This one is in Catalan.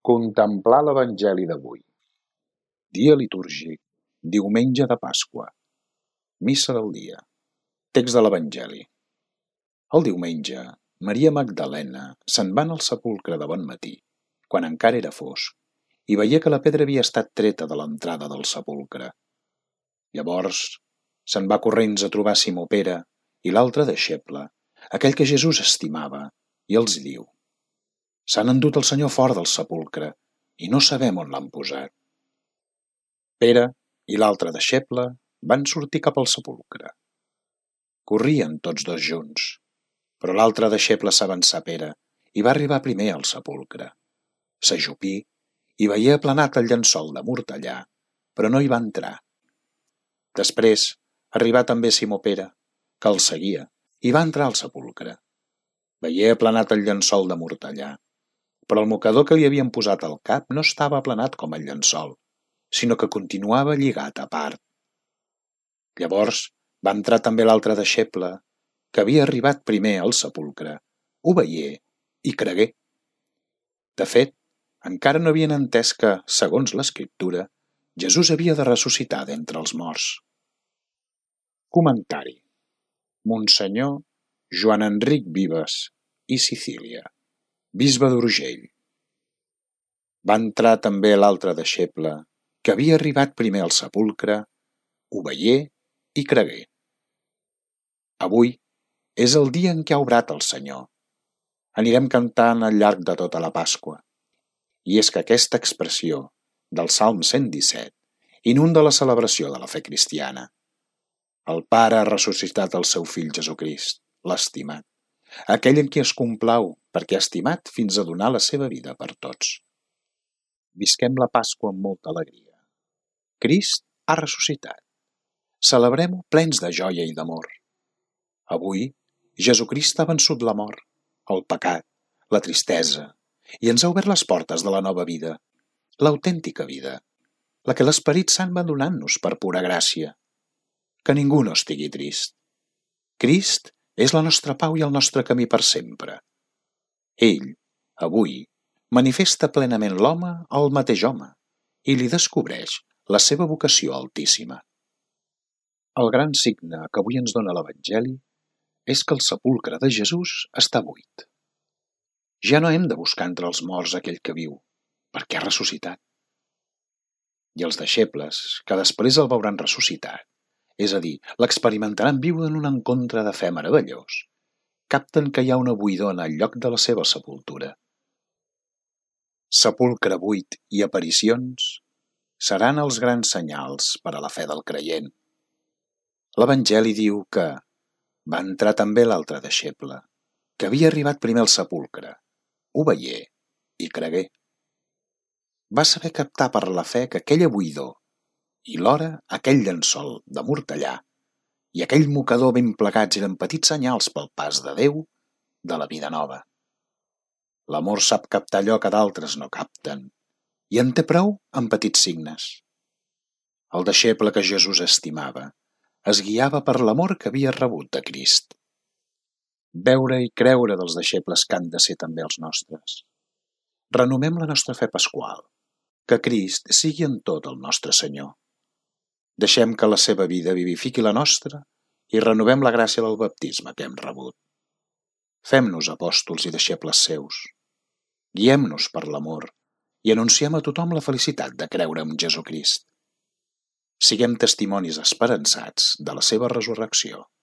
Contemplar l'Evangeli d'avui. Dia litúrgic, diumenge de Pasqua. Missa del dia. Text de l'Evangeli. El diumenge, Maria Magdalena se'n va al sepulcre de bon matí, quan encara era fosc, i veia que la pedra havia estat treta de l'entrada del sepulcre. Llavors se'n va corrents a trobar Simó Pere i l'altre deixeble, aquell que Jesús estimava, i els diu: «S'han endut el Senyor fort del sepulcre i no sabem on l'han posat». Pere i l'altre deixeble van sortir cap al sepulcre. Corrien tots dos junts, però l'altre deixeble s'avançà a Pere i va arribar primer al sepulcre. S'ajupí i veié aplanat el llençol de mortellà, però no hi va entrar. Després arribà també Simó Pere, que el seguia, i va entrar al sepulcre. Veié aplanat el llençol de mortellà, però el mocador que li havien posat al cap no estava aplanat com el llençol, sinó que continuava lligat a part. Llavors va entrar també l'altre deixeble, que havia arribat primer al sepulcre, ho veié i cregué. De fet, encara no havien entès que, segons l'Escriptura, Jesús havia de ressuscitar d'entre els morts. Comentari. Monsenyor Joan Enric Vives i Sicília, bisbe d'Urgell. Va entrar també l'altre deixeble, que havia arribat primer al sepulcre, ho veié i cregué. Avui és el dia en què ha obrat el Senyor. Anirem cantant al llarg de tota la Pasqua. I és que aquesta expressió del Salm 117 inunda la celebració de la fe cristiana. El Pare ha ressuscitat el seu Fill Jesucrist, l'estimat, aquell en qui es complau perquè ha estimat fins a donar la seva vida per tots. Visquem la Pasqua amb molta alegria. Crist ha ressuscitat. Celebrem-ho plens de joia i d'amor. Avui, Jesucrist ha vençut la mort, el pecat, la tristesa, i ens ha obert les portes de la nova vida, l'autèntica vida, la que l'Esperit Sant va donant-nos per pura gràcia. Que ningú no estigui trist. Crist és la nostra pau i el nostre camí per sempre. Ell, avui, manifesta plenament l'home al mateix home i li descobreix la seva vocació altíssima. El gran signe que avui ens dona l'Evangeli és que el sepulcre de Jesús està buit. Ja no hem de buscar entre els morts aquell que viu, perquè ha ressuscitat. I els deixebles, que després el veuran ressuscitat, és a dir, l'experimentaran viu en un encontre de fe meravellós, capten que hi ha una buidor en el lloc de la seva sepultura. Sepulcre buit i aparicions seran els grans senyals per a la fe del creient. L'Evangeli diu que va entrar també l'altre deixeble, que havia arribat primer al sepulcre, ho veié i cregué. Va saber captar per la fe que aquella buidor i l'hora aquell llençol de mortellà i aquell mocador ben plegats eren petits senyals pel pas de Déu de la vida nova. L'amor sap captar allò que d'altres no capten i en té prou amb petits signes. El deixeble que Jesús estimava es guiava per l'amor que havia rebut de Crist. Veure i creure dels deixebles que han de ser també els nostres. Renomem la nostra fe pasqual, que Crist sigui en tot el nostre Senyor. Deixem que la seva vida vivifiqui la nostra i renovem la gràcia del baptisme que hem rebut. Fem-nos apòstols i deixebles seus. Guiem-nos per l'amor i anunciem a tothom la felicitat de creure en Jesucrist. Siguem testimonis esperançats de la seva resurrecció.